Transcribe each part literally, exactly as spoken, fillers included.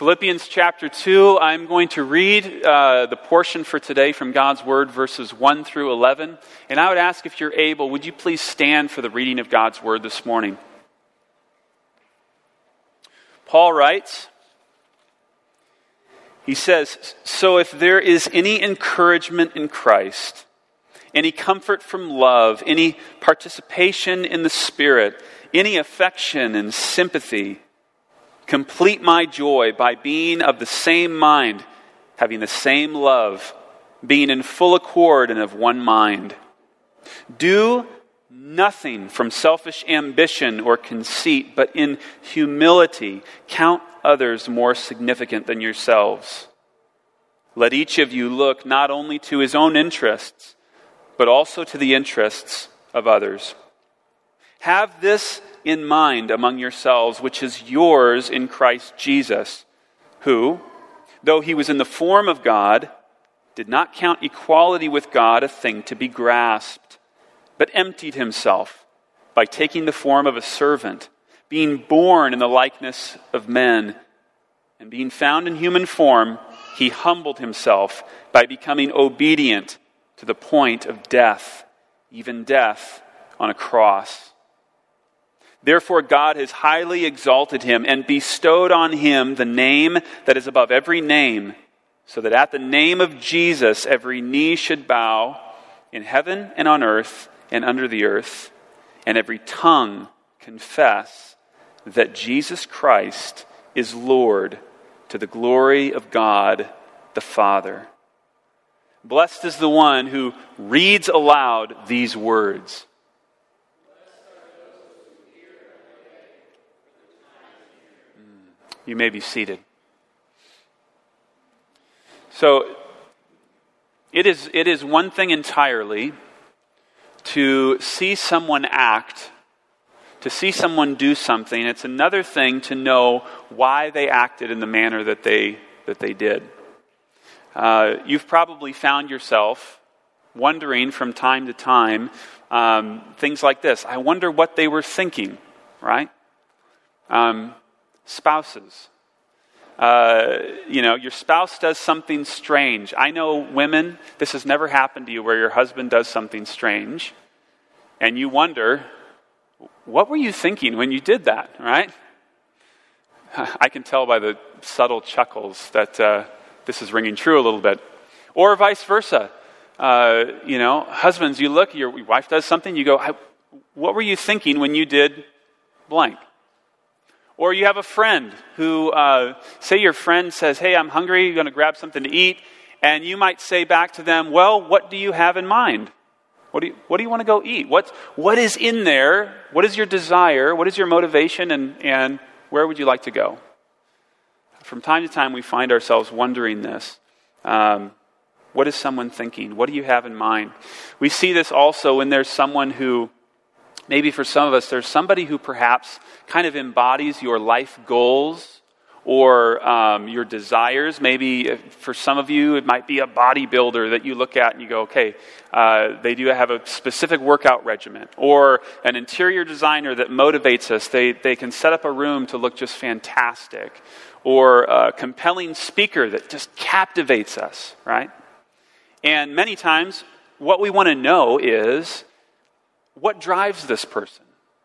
Philippians chapter two, I'm going to read uh, the portion for today from God's Word, verses one through eleven. And I would ask, if you're able, would you please stand for the reading of God's Word this morning? Paul writes, he says, "So if there is any encouragement in Christ, any comfort from love, any participation in the Spirit, any affection and sympathy, complete my joy by being of the same mind, having the same love, being in full accord and of one mind. Do nothing from selfish ambition or conceit, but in humility count others more significant than yourselves. Let each of you look not only to his own interests, but also to the interests of others. Have this in mind among yourselves, which is yours in Christ Jesus, who, though he was in the form of God, did not count equality with God a thing to be grasped, but emptied himself by taking the form of a servant, being born in the likeness of men, and being found in human form, he humbled himself by becoming obedient to the point of death, even death on a cross. Therefore God has highly exalted him and bestowed on him the name that is above every name, so that at the name of Jesus every knee should bow in heaven and on earth and under the earth, and every tongue confess that Jesus Christ is Lord, to the glory of God the Father." Blessed is the one who reads aloud these words. You may be seated. So, it is it is one thing entirely to see someone act, to see someone do something. It's another thing to know why they acted in the manner that they that they did. Uh, you've probably found yourself wondering from time to time um, things like this. I wonder what they were thinking, right? Um, spouses. Uh, you know, your spouse does something strange. I know women, this has never happened to you where your husband does something strange and you wonder, what were you thinking when you did that, right? I can tell by the subtle chuckles that uh, this is ringing true a little bit. Or vice versa. Uh, you know, husbands, you look, your wife does something, you go, what were you thinking when you did blank? Or you have a friend who, uh, say your friend says, hey, I'm hungry, you're going to grab something to eat. And you might say back to them, well, what do you have in mind? What do you, what do you want to go eat? What, what is in there? What is your desire? What is your motivation? And, and where would you like to go? From time to time, we find ourselves wondering this. Um, what is someone thinking? What do you have in mind? We see this also when there's someone who, maybe for some of us, there's somebody who perhaps kind of embodies your life goals or um, your desires. Maybe for some of you, it might be a bodybuilder that you look at and you go, okay, uh, they do have a specific workout regimen. Or an interior designer that motivates us. They, they can set up a room to look just fantastic. Or a compelling speaker that just captivates us, right? And many times, what we want to know is, what drives this person?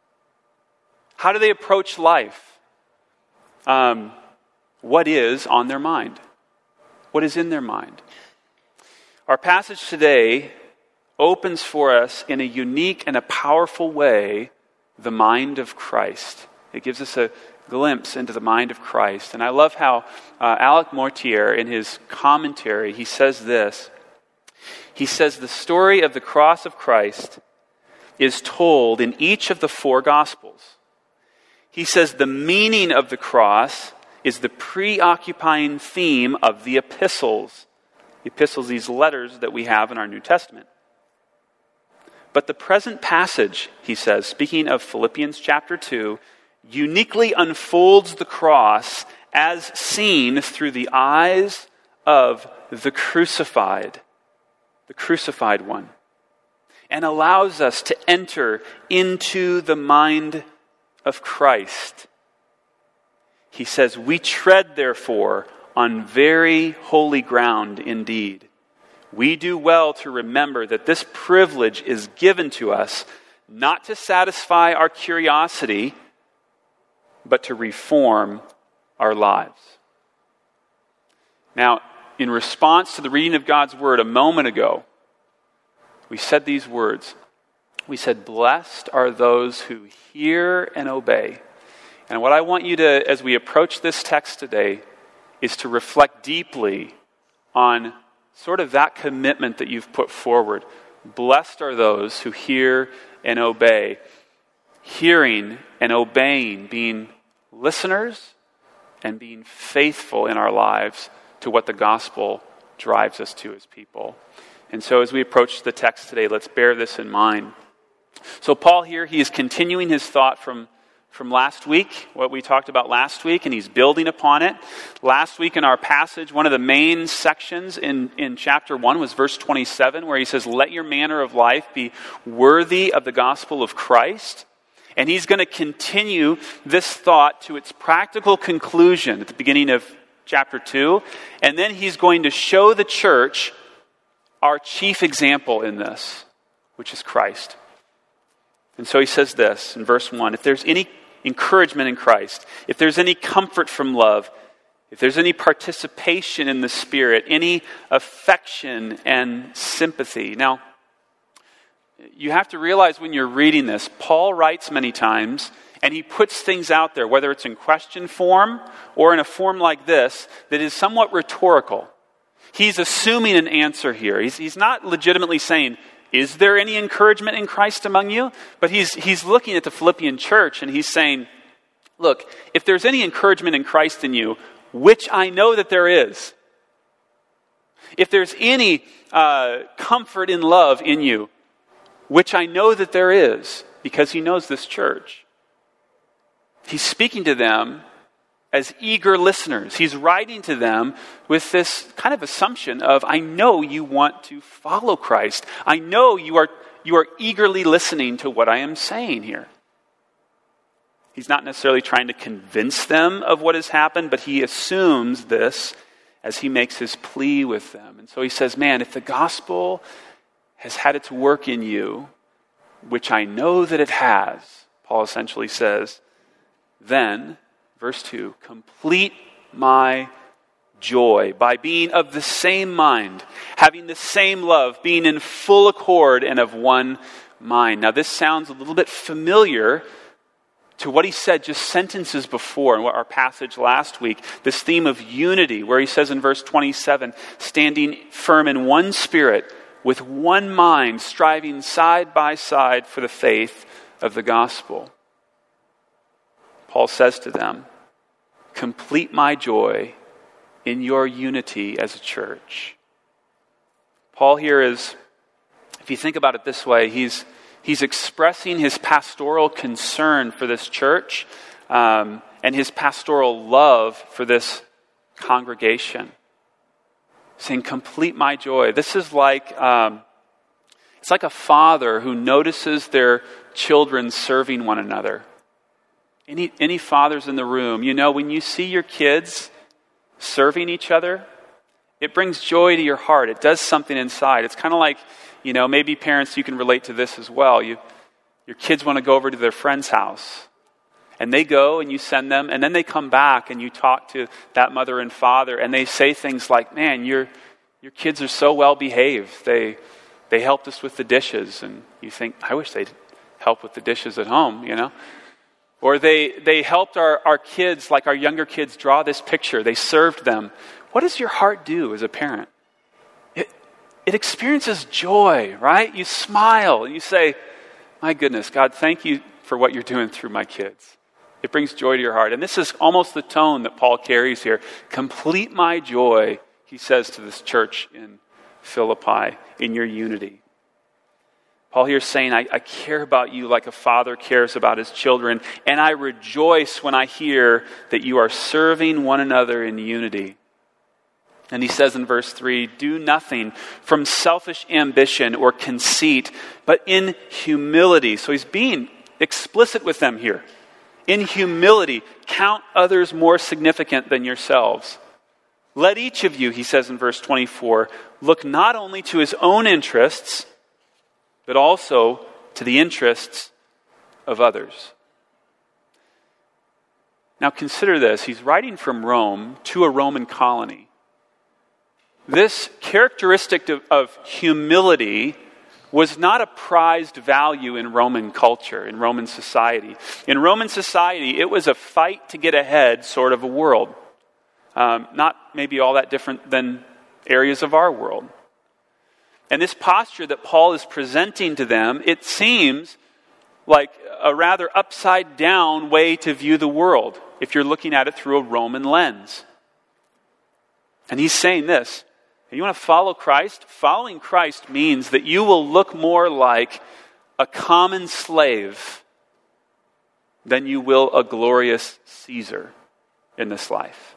How do they approach life? Um, what is on their mind? What is in their mind? Our passage today opens for us in a unique and a powerful way the mind of Christ. It gives us a glimpse into the mind of Christ. And I love how uh, Alec Mortier, in his commentary, he says this. He says, the story of the cross of Christ is told in each of the four Gospels. He says the meaning of the cross is the preoccupying theme of the epistles. The epistles, these letters that we have in our New Testament. But the present passage, he says, speaking of Philippians chapter two, uniquely unfolds the cross as seen through the eyes of the crucified, the crucified one, and allows us to enter into the mind of Christ. he says, "We tread, therefore, on very holy ground indeed. We do well to remember that this privilege is given to us not to satisfy our curiosity, but to reform our lives." Now, in response to the reading of God's word a moment ago, we said these words. We said, "Blessed are those who hear and obey." And what I want you to, as we approach this text today, is to reflect deeply on sort of that commitment that you've put forward. Blessed are those who hear and obey. Hearing and obeying, being listeners and being faithful in our lives to what the gospel drives us to as people. And so as we approach the text today, let's bear this in mind. So Paul here, he is continuing his thought from From last week, what we talked about last week, and he's building upon it. Last week in our passage, one of the main sections in, in chapter one was verse twenty-seven, where he says, "Let your manner of life be worthy of the gospel of Christ." And he's going to continue this thought to its practical conclusion at the beginning of chapter two. And then he's going to show the church our chief example in this, which is Christ. And so he says this in verse one, "If there's any encouragement in Christ, if there's any comfort from love, if there's any participation in the Spirit, any affection and sympathy." Now, you have to realize when you're reading this, Paul writes many times, and he puts things out there, whether it's in question form or in a form like this, that is somewhat rhetorical. He's assuming an answer here. He's, he's not legitimately saying, "Is there any encouragement in Christ among you?" But he's he's looking at the Philippian church and he's saying, look, if there's any encouragement in Christ in you, which I know that there is, if there's any uh, comfort in love in you, which I know that there is, because he knows this church, he's speaking to them as eager listeners. He's writing to them with this kind of assumption of, I know you want to follow Christ. I know you are you are eagerly listening to what I am saying here. He's not necessarily trying to convince them of what has happened, but he assumes this as he makes his plea with them. And so he says, man, if the gospel has had its work in you, which I know that it has, Paul essentially says, then, verse two, complete my joy by being of the same mind, having the same love, being in full accord and of one mind. Now this sounds a little bit familiar to what he said just sentences before in what our passage last week, this theme of unity, where he says in verse twenty-seven, standing firm in one spirit, with one mind, striving side by side for the faith of the gospel. Paul says to them, complete my joy in your unity as a church. Paul here is, if you think about it this way, he's he's expressing his pastoral concern for this church um, and his pastoral love for this congregation. Saying, complete my joy. This is like, um, it's like a father who notices their children serving one another. Any, any fathers in the room, you know, when you see your kids serving each other, it brings joy to your heart. It does something inside. It's kind of like, you know, maybe parents, you can relate to this as well. You, your kids want to go over to their friend's house. And they go and you send them, and then they come back and you talk to that mother and father, and they say things like, man, your your kids are so well behaved. They they helped us with the dishes. And you think, I wish they'd help with the dishes at home, you know? Or they, they helped our, our kids, like our younger kids, draw this picture. They served them. What does your heart do as a parent? It, it experiences joy, right? You smile and you say, my goodness, God, thank you for what you're doing through my kids. It brings joy to your heart. And this is almost the tone that Paul carries here. Complete my joy, he says to this church in Philippi, in your unity. Paul here is saying, I, I care about you like a father cares about his children, and I rejoice when I hear that you are serving one another in unity. And he says in verse three, do nothing from selfish ambition or conceit, but in humility. So he's being explicit with them here. In humility, count others more significant than yourselves. Let each of you, he says in verse twenty-four, look not only to his own interests, but also to the interests of others. Now consider this. He's writing from Rome to a Roman colony. This characteristic of, of humility was not a prized value in Roman culture, in Roman society. In Roman society, it was a fight to get ahead sort of a world. Um, not maybe all that different than areas of our world. And this posture that Paul is presenting to them, it seems like a rather upside down way to view the world if you're looking at it through a Roman lens. And he's saying this, you want to follow Christ? Following Christ means that you will look more like a common slave than you will a glorious Caesar in this life.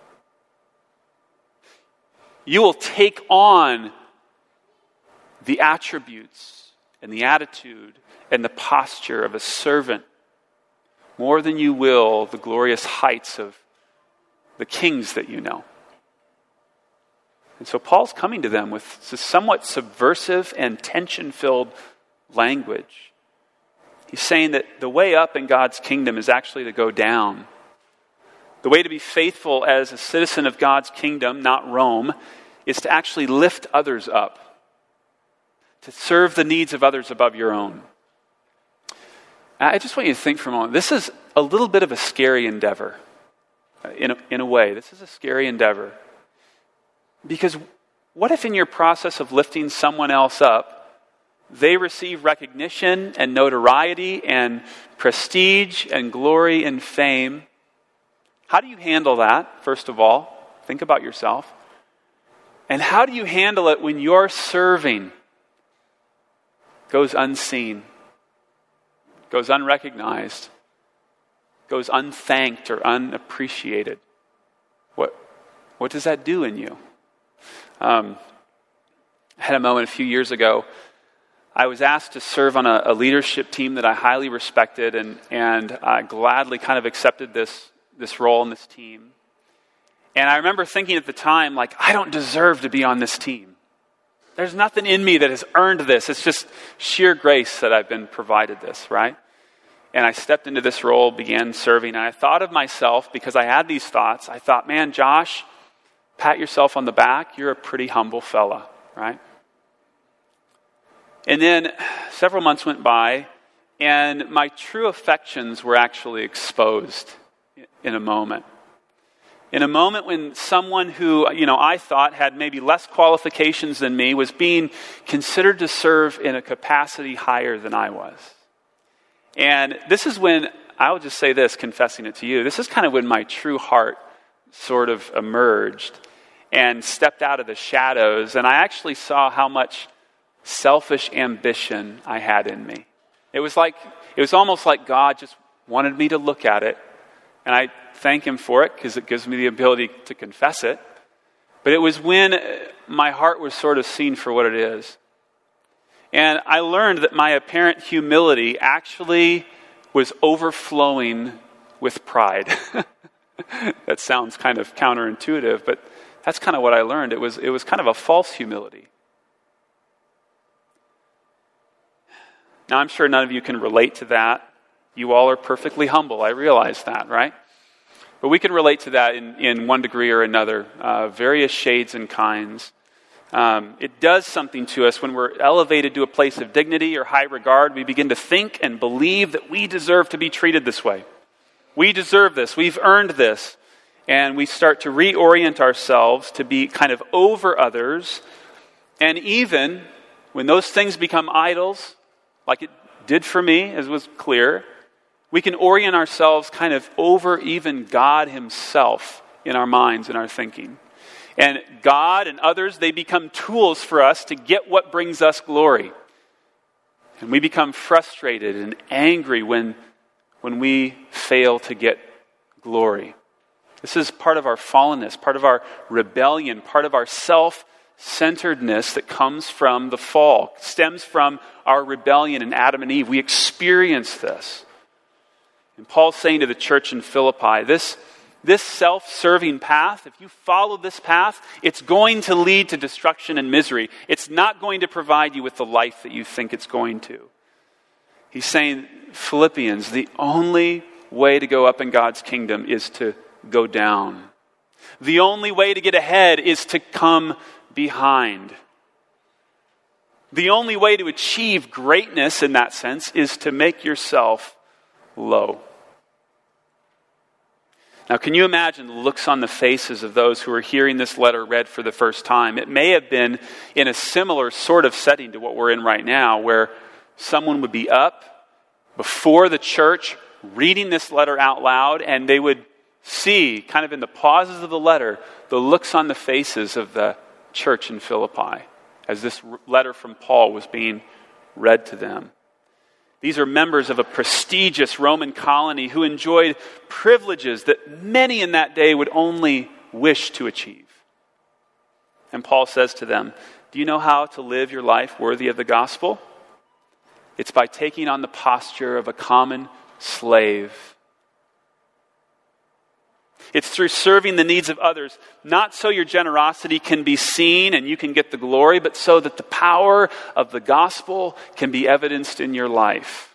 You will take on the attributes and the attitude and the posture of a servant more than you will the glorious heights of the kings that you know. And so Paul's coming to them with somewhat subversive and tension-filled language. He's saying that the way up in God's kingdom is actually to go down. The way to be faithful as a citizen of God's kingdom, not Rome, is to actually lift others up, to serve the needs of others above your own. I just want you to think for a moment. This is a little bit of a scary endeavor. In a, in a way, this is a scary endeavor. Because what if in your process of lifting someone else up, they receive recognition and notoriety and prestige and glory and fame? How do you handle that, first of all? Think about yourself. And how do you handle it when your serving goes unseen, goes unrecognized, goes unthanked or unappreciated? What, what does that do in you? Um, I had a moment a few years ago. I was asked to serve on a, a leadership team that I highly respected, and, and I gladly kind of accepted this, this role in this team. And I remember thinking at the time, like, I don't deserve to be on this team. There's nothing in me that has earned this. It's just sheer grace that I've been provided this, right? And I stepped into this role, began serving, and I thought of myself, because I had these thoughts, I thought, man, Josh, pat yourself on the back. You're a pretty humble fella, right? And then several months went by, and my true affections were actually exposed in a moment. In a moment when someone who, you know, I thought had maybe less qualifications than me was being considered to serve in a capacity higher than I was. And this is when, I will just say this, confessing it to you, this is kind of when my true heart sort of emerged and stepped out of the shadows, and I actually saw how much selfish ambition I had in me. It was like, it was almost like God just wanted me to look at it, and I thank him for it because it gives me the ability to confess it. But it was when my heart was sort of seen for what it is. And I learned that my apparent humility actually was overflowing with pride. That sounds kind of counterintuitive, but that's kind of what I learned. It was, it was kind of a false humility. Now, I'm sure none of you can relate to that. You all are perfectly humble. I realize that, right? But we can relate to that in, in one degree or another, uh, various shades and kinds. Um, it does something to us when we're elevated to a place of dignity or high regard. We begin to think and believe that we deserve to be treated this way. We deserve this. We've earned this. And we start to reorient ourselves to be kind of over others. And even when those things become idols, like it did for me, as was clear, we can orient ourselves kind of over even God himself in our minds and our thinking. And God and others, they become tools for us to get what brings us glory. And we become frustrated and angry when, when we fail to get glory. This is part of our fallenness, part of our rebellion, part of our self-centeredness that comes from the fall, stems from our rebellion in Adam and Eve. We experience this. And Paul's saying to the church in Philippi, this, this self-serving path, if you follow this path, it's going to lead to destruction and misery. It's not going to provide you with the life that you think it's going to. He's saying, Philippians, the only way to go up in God's kingdom is to go down. The only way to get ahead is to come behind. The only way to achieve greatness in that sense is to make yourself low. Now, can you imagine the looks on the faces of those who are hearing this letter read for the first time? It may have been in a similar sort of setting to what we're in right now, where someone would be up before the church reading this letter out loud, and they would see, kind of in the pauses of the letter, the looks on the faces of the church in Philippi as this letter from Paul was being read to them. These are members of a prestigious Roman colony who enjoyed privileges that many in that day would only wish to achieve. And Paul says to them, do you know how to live your life worthy of the gospel? It's by taking on the posture of a common slave. It's through serving the needs of others, not so your generosity can be seen and you can get the glory, but so that the power of the gospel can be evidenced in your life.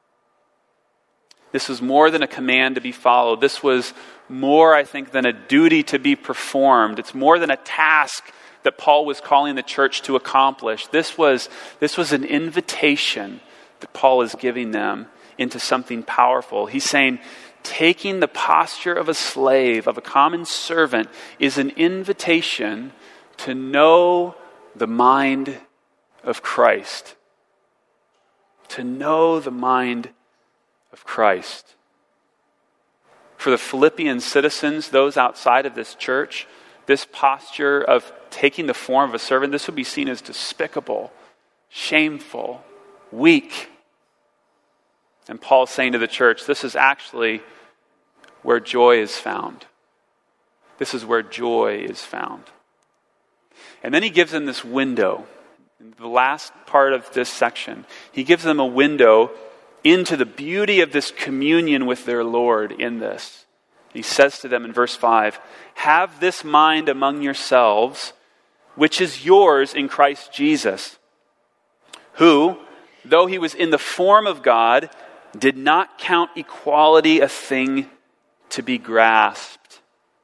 This was more than a command to be followed. This was more, I think, than a duty to be performed. It's more than a task that Paul was calling the church to accomplish. This was, this was an invitation that Paul is giving them into something powerful. He's saying, taking the posture of a slave, of a common servant, is an invitation to know the mind of Christ. To know the mind of Christ. For the Philippian citizens, those outside of this church, this posture of taking the form of a servant, this would be seen as despicable, shameful, weak. And Paul's saying to the church, this is actually where joy is found. This is where joy is found. And then he gives them this window. In the last part of this section, he gives them a window into the beauty of this communion with their Lord in this. He says to them in verse five, have this mind among yourselves, which is yours in Christ Jesus, who, though he was in the form of God, did not count equality a thing to be grasped.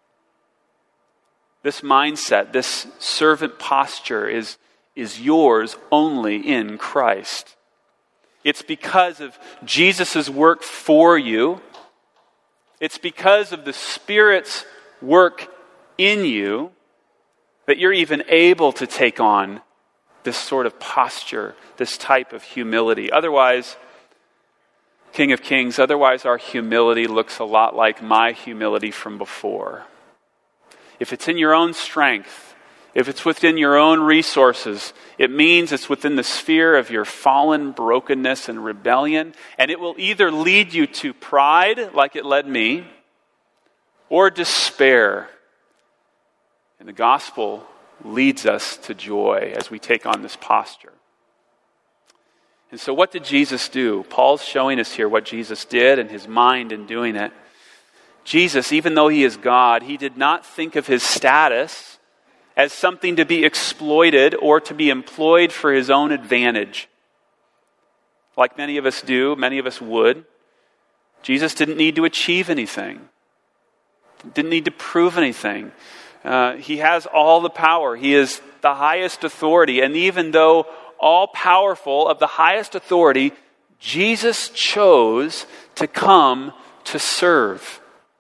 This mindset, this servant posture is, is yours only in Christ. It's because of Jesus' work for you. It's because of the Spirit's work in you that you're even able to take on this sort of posture, this type of humility. Otherwise, King of Kings, otherwise our humility looks a lot like my humility from before. If it's in your own strength, if it's within your own resources, it means it's within the sphere of your fallen brokenness and rebellion, and it will either lead you to pride, like it led me, or despair. And the gospel leads us to joy as we take on this posture. And so what did Jesus do? Paul's showing us here what Jesus did and his mind in doing it. Jesus, even though he is God, he did not think of his status as something to be exploited or to be employed for his own advantage. Like many of us do, many of us would. Jesus didn't need to achieve anything. Didn't need to prove anything. Uh, he has all the power. He is the highest authority. And even though all-powerful, of the highest authority, Jesus chose to come to serve,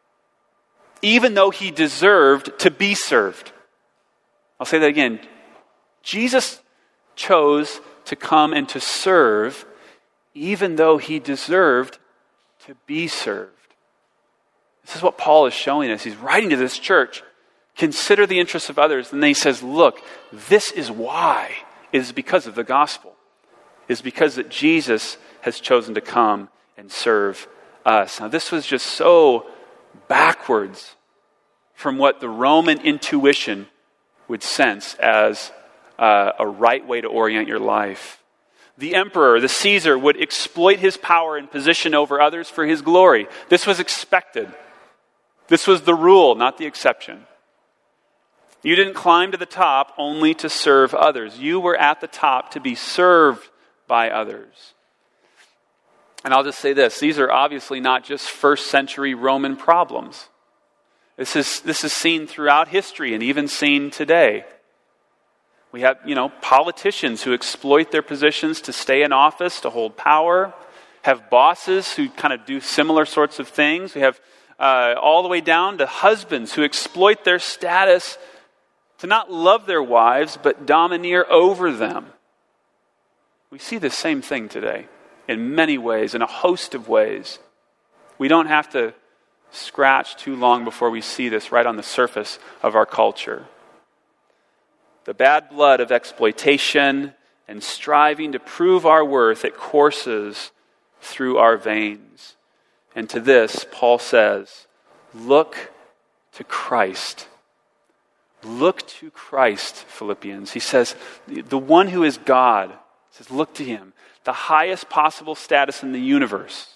even though he deserved to be served. I'll say that again. Jesus chose to come and to serve, even though he deserved to be served. This is what Paul is showing us. He's writing to this church. Consider the interests of others. And then he says, look, this is why. It is because of the gospel. It is because that Jesus has chosen to come and serve us. Now, this was just so backwards from what the Roman intuition would sense as uh, a right way to orient your life. the emperor, the Caesar, would exploit his power and position over others for his glory. This was expected. This was the rule, not the exception. You didn't climb to the top only to serve others. You were at the top to be served by others. And I'll just say this, these are obviously not just first century Roman problems. This is, this is seen throughout history and even seen today. We have, you know, politicians who exploit their positions to stay in office, to hold power, have bosses who kind of do similar sorts of things. We have uh, all the way down to husbands who exploit their status to not love their wives, but domineer over them. We see the same thing today in many ways, in a host of ways. We don't have to scratch too long before we see this right on the surface of our culture. The bad blood of exploitation and striving to prove our worth, it courses through our veins. And to this, Paul says, look to Christ. Look to Christ, Philippians. He says, the one who is God, he says, look to him, the highest possible status in the universe.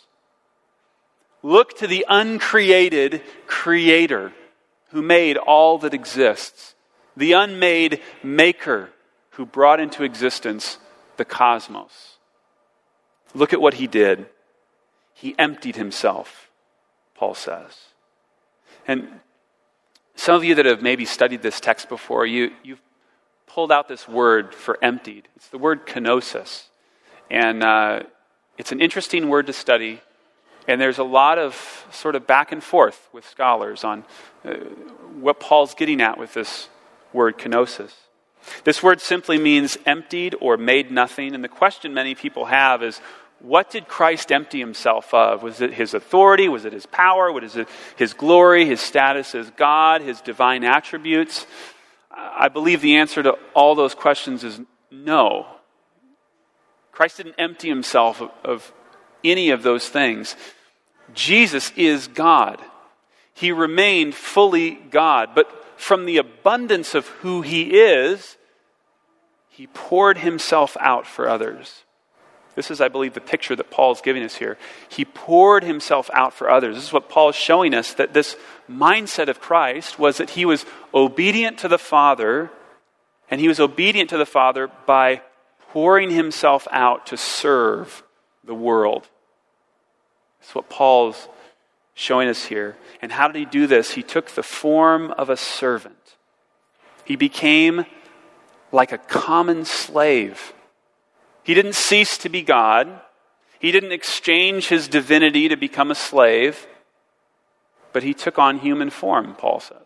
Look to the uncreated creator who made all that exists, the unmade maker who brought into existence the cosmos. Look at what he did. He emptied himself, Paul says. And some of you that have maybe studied this text before, you, you've pulled out this word for emptied. It's the word kenosis. And uh, it's an interesting word to study. And there's a lot of sort of back and forth with scholars on uh, what Paul's getting at with this word kenosis. This word simply means emptied or made nothing. And the question many people have is, what did Christ empty himself of? Was it his authority? Was it his power? Was it his glory, his status as God, his divine attributes? I believe the answer to all those questions is no. Christ didn't empty himself of, of any of those things. Jesus is God. He remained fully God. But from the abundance of who he is, he poured himself out for others. This is, I believe, the picture that Paul is giving us here. He poured himself out for others. This is what Paul is showing us, that this mindset of Christ was that he was obedient to the Father, and he was obedient to the Father by pouring himself out to serve the world. That's what Paul's showing us here. And how did he do this? He took the form of a servant. He became like a common slave. He didn't cease to be God. He didn't exchange his divinity to become a slave. But he took on human form, Paul says.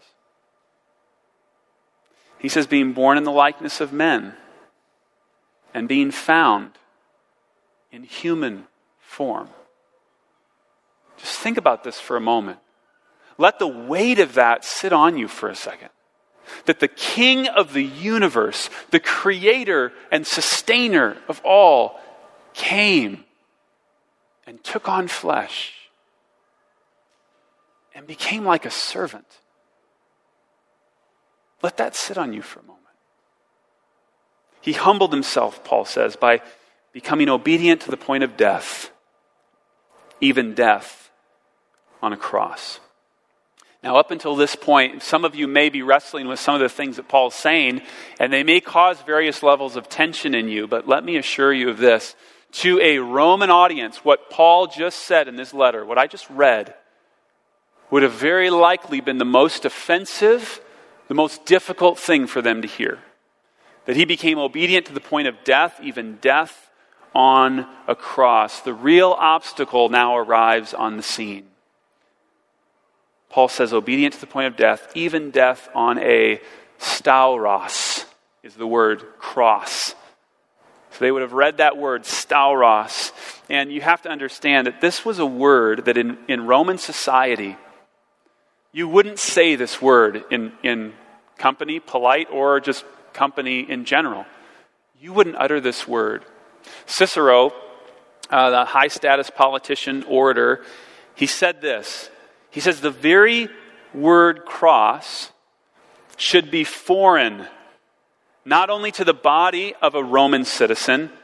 He says, being born in the likeness of men and being found in human form. Just think about this for a moment. Let the weight of that sit on you for a second. That the King of the universe, the creator and sustainer of all, came and took on flesh and became like a servant. Let that sit on you for a moment. He humbled himself, Paul says, by becoming obedient to the point of death, even death on a cross. Now, up until this point, some of you may be wrestling with some of the things that Paul's saying, and they may cause various levels of tension in you, but let me assure you of this. To a Roman audience, what Paul just said in this letter, what I just read, would have very likely been the most offensive, the most difficult thing for them to hear. That he became obedient to the point of death, even death on a cross. The real obstacle now arrives on the scene. Paul says, obedient to the point of death, even death on a stauros is the word cross. So they would have read that word, stauros. And you have to understand that this was a word that in, in Roman society, you wouldn't say this word in, in company, polite, or just company in general. You wouldn't utter this word. Cicero, uh, the high-status politician, orator, he said this. He says the very word cross should be foreign, not only to the body of a Roman citizen,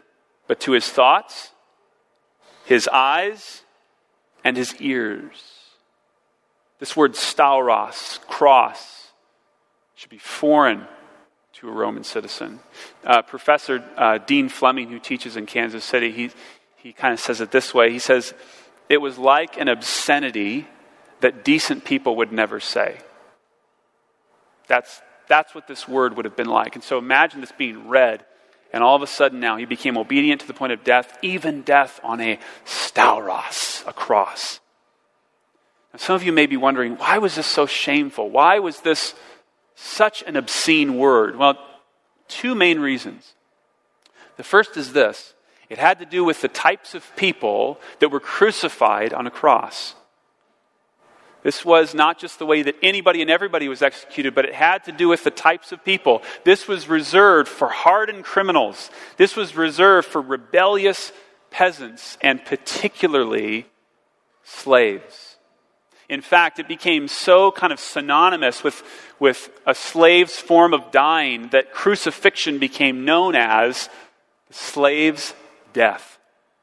but to his thoughts, his eyes, and his ears. This word stauros, cross, should be foreign to a Roman citizen. Uh, Professor uh, Dean Fleming, who teaches in Kansas City, he, he kind of says it this way. He says, it was like an obscenity that decent people would never say. That's, that's what this word would have been like. And so imagine this being read, and all of a sudden now he became obedient to the point of death, even death on a stauros, a cross. Now, some of you may be wondering, why was this so shameful? Why was this such an obscene word? Well, two main reasons. The first is this. It had to do with the types of people that were crucified on a cross. This was not just the way that anybody and everybody was executed, but it had to do with the types of people. This was reserved for hardened criminals. This was reserved for rebellious peasants, and particularly slaves. In fact, it became so kind of synonymous with, with a slave's form of dying that crucifixion became known as the slave's death.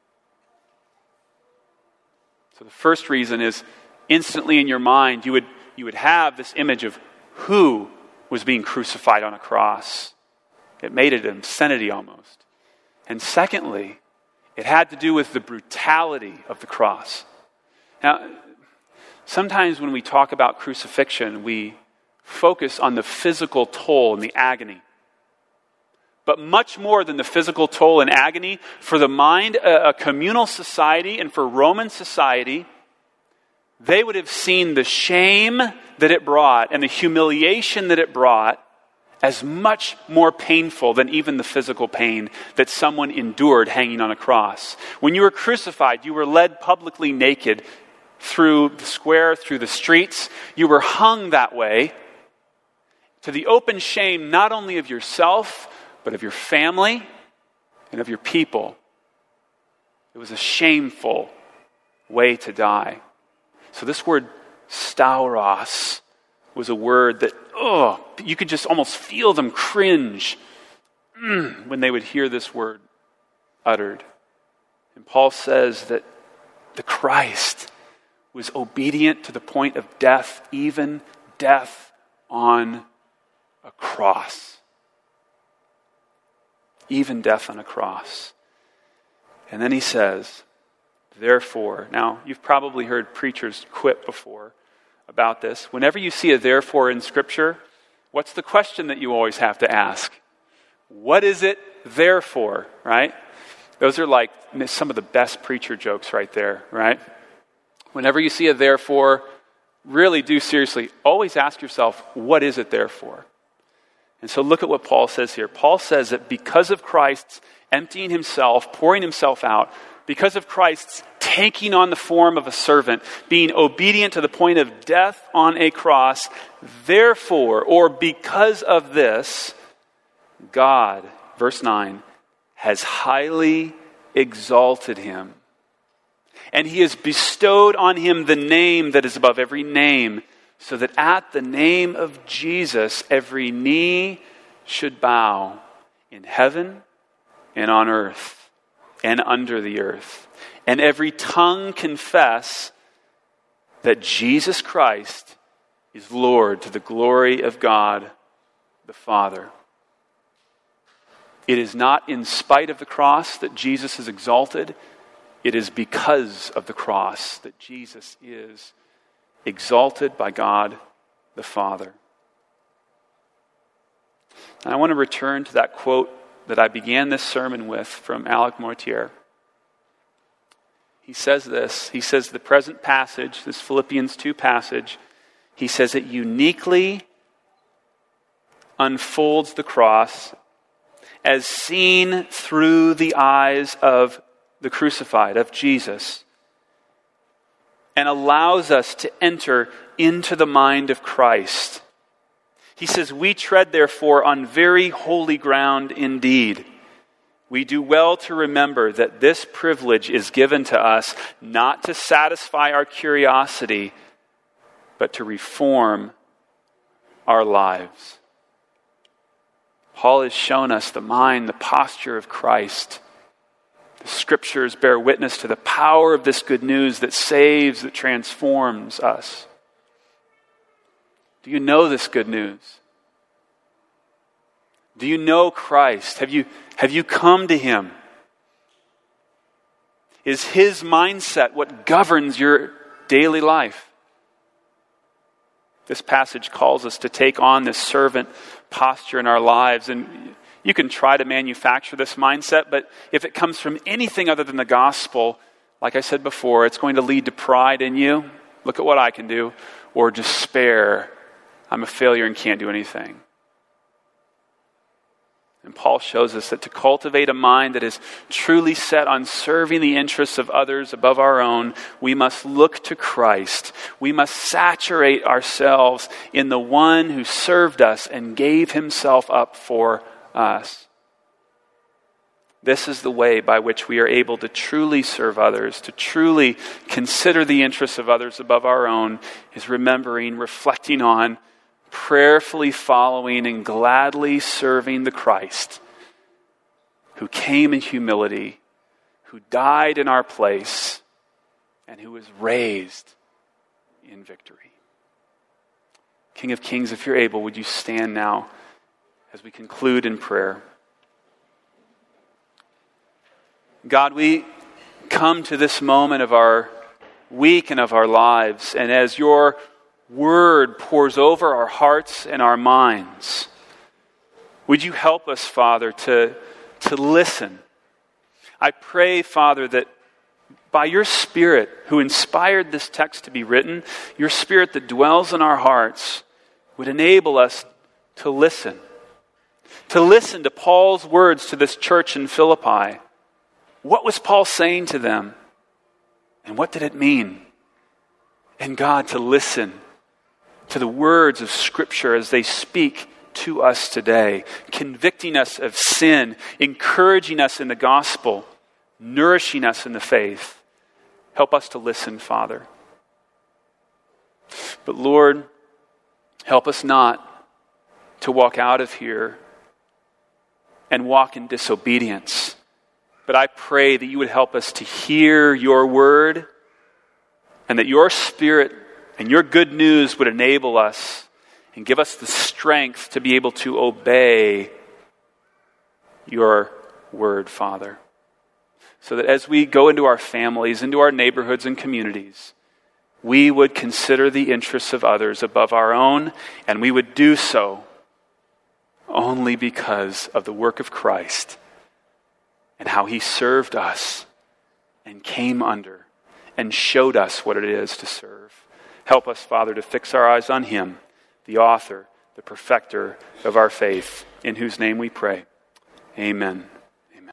So the first reason is, instantly in your mind, you would, you would have this image of who was being crucified on a cross. It made it an obscenity almost. And secondly, it had to do with the brutality of the cross. Now, sometimes when we talk about crucifixion, we focus on the physical toll and the agony. But much more than the physical toll and agony, for the mind, a, a communal society, and for Roman society, they would have seen the shame that it brought and the humiliation that it brought as much more painful than even the physical pain that someone endured hanging on a cross. When you were crucified, you were led publicly naked through the square, through the streets. You were hung that way to the open shame not only of yourself, but of your family and of your people. It was a shameful way to die. So this word stauros was a word that, oh, you could just almost feel them cringe mm, when they would hear this word uttered. And Paul says that the Christ was obedient to the point of death, even death on a cross. Even death on a cross. And then he says, therefore, now you've probably heard preachers quip before about this. Whenever you see a therefore in Scripture, what's the question that you always have to ask? What is it there for, right? Those are like some of the best preacher jokes right there, right? Whenever you see a therefore, really do seriously, always ask yourself, what is it there for? And so look at what Paul says here. Paul says that because of Christ's emptying himself, pouring himself out, because of Christ's taking on the form of a servant, being obedient to the point of death on a cross, therefore, or because of this, God, verse nine, has highly exalted him. And he has bestowed on him the name that is above every name, so that at the name of Jesus, every knee should bow in heaven and on earth and under the earth, and every tongue confess that Jesus Christ is Lord, to the glory of God the Father. It is not in spite of the cross that Jesus is exalted. It is because of the cross that Jesus is exalted by God the Father. And I want to return to that quote that I began this sermon with from Alec Mortier. He says this, he says the present passage, this Philippians two passage, he says it uniquely unfolds the cross as seen through the eyes of the crucified, of Jesus, and allows us to enter into the mind of Christ. He says, we tread therefore on very holy ground indeed. We do well to remember that this privilege is given to us not to satisfy our curiosity, but to reform our lives. Paul has shown us the mind, the posture of Christ The Scriptures bear witness to the power of this good news that saves, that transforms us. Do you know this good news? Do you know Christ? Have you, have you come to Him? Is His mindset what governs your daily life? This passage calls us to take on this servant posture in our lives, and you can try to manufacture this mindset, but if it comes from anything other than the gospel, like I said before, it's going to lead to pride in you. Look at what I can do. Or despair. I'm a failure and can't do anything. And Paul shows us that to cultivate a mind that is truly set on serving the interests of others above our own, we must look to Christ. We must saturate ourselves in the one who served us and gave himself up for us. This is the way by which we are able to truly serve others, to truly consider the interests of others above our own, is remembering, reflecting on, prayerfully following and gladly serving the Christ who came in humility, who died in our place, and who was raised in victory. King of Kings, if you're able, would you stand now as we conclude in prayer? God, we come to this moment of our week and of our lives, and as your word pours over our hearts and our minds, would you help us, Father, to, to listen? I pray, Father, that by your Spirit who inspired this text to be written, your Spirit that dwells in our hearts would enable us to listen. To listen to Paul's words to this church in Philippi. What was Paul saying to them? And what did it mean? And God, to listen to the words of Scripture as they speak to us today, convicting us of sin, encouraging us in the gospel, nourishing us in the faith. Help us to listen, Father. But Lord, help us not to walk out of here and walk in disobedience. But I pray that you would help us to hear your word, and that your Spirit and your good news would enable us and give us the strength to be able to obey your word, Father. So that as we go into our families, into our neighborhoods and communities, we would consider the interests of others above our own, and we would do so only because of the work of Christ and how he served us and came under and showed us what it is to serve. Help us, Father, to fix our eyes on him, the author, the perfecter of our faith, in whose name we pray. Amen.